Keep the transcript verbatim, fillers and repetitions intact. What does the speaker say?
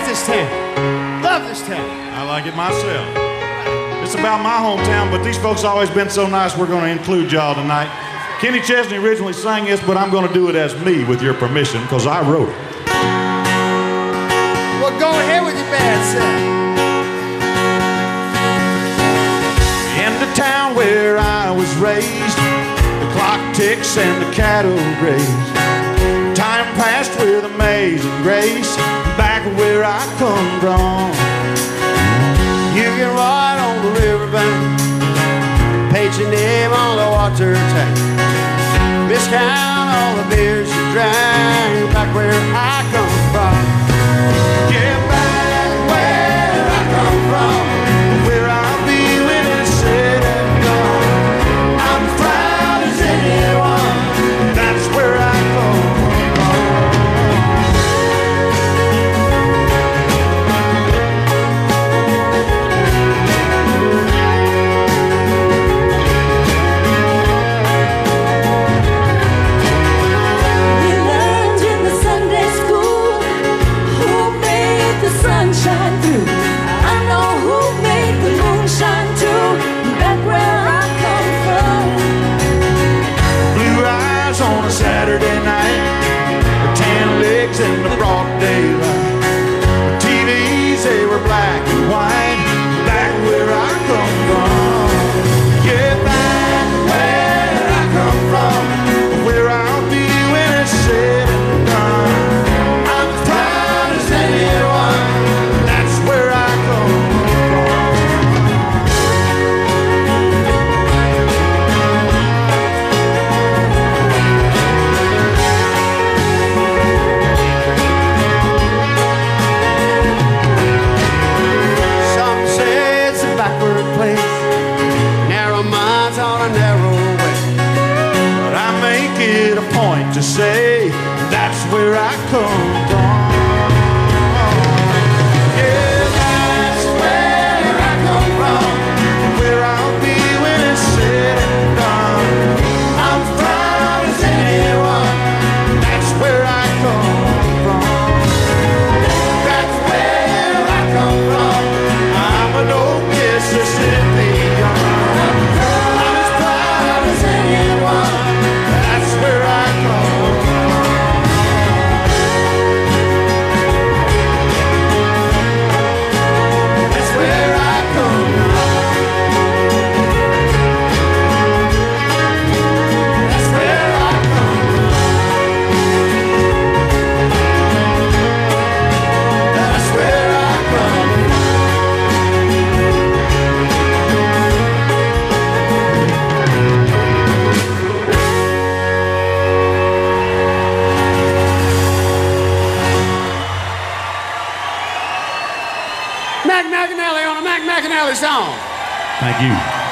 this town. Love this town. I like it myself. It's about my hometown, but these folks always been so nice, we're going to include y'all tonight. Kenny Chesney originally sang this, but I'm going to do it as me, with your permission, because I wrote it. Well, go ahead with your bad self. In the town where I was raised, the clock ticks and the cattle graze. Time passed with amazing grace, back where I come from. You can ride on the riverbank, paint your name on the water tank, miscount all the beers you drank, back where I come from. Yeah, back where I come from, where I'll be when it's said and done. I'm proud as anyone, that's where I come from. Saturday night, the tan legs in the broad daylight. The T Vs, they were black and white, back where I come from. Yeah, back where I come from, where I'll be when it's said and done. I'm as proud as anyone, that's where I come place. Narrow minds on a narrow way, but I make it a point to say that's where I come from. Yeah, that's where I come from, where I'll be when it's said and done. I'm proud as anyone, that's where I come from. That's where I come from. I'm an old Mississippi. I'm as proud as anyone. That's where I come from. That's where I come from. That's where I come from. That's where I come from. Mac McAnally on a Mac McAnally song. Thank you.